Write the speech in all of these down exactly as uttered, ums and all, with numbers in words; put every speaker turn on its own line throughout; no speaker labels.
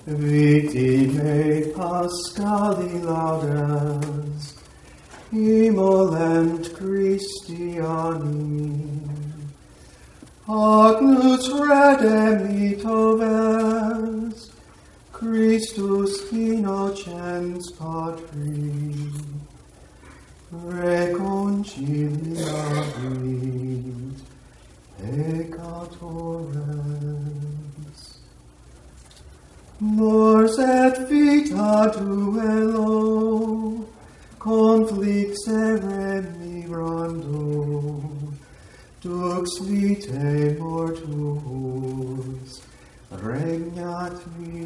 Victime Paschali laudes, Imolent Christiani, Agnus redempito ves, Christus innocens Patri, reconciliavit peccatores. Mors et vita duello, conflixere mirando, dux vitae mortuus, regnat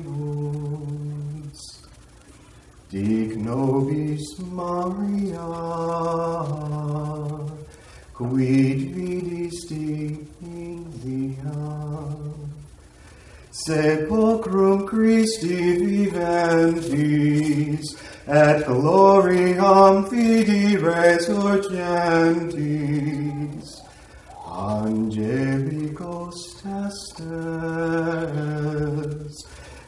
vivus. Dic nobis Maria, quid vidisti in via, sepulchrum Christi viventis, et gloriam fidi resurgentis, angelicos testes,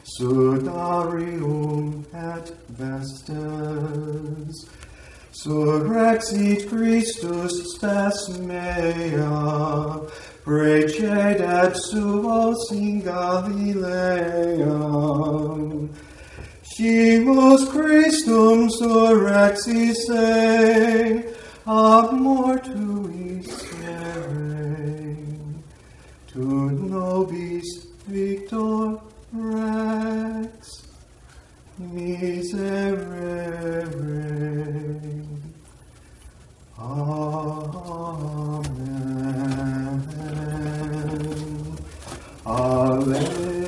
sudarium et vestes, surrexit Christus spes mea, precedet suos in Galileam. Scimus Christum surrexis se, ab mortuis ere, tu nobis victor rex miserere. Amen. Alleluia.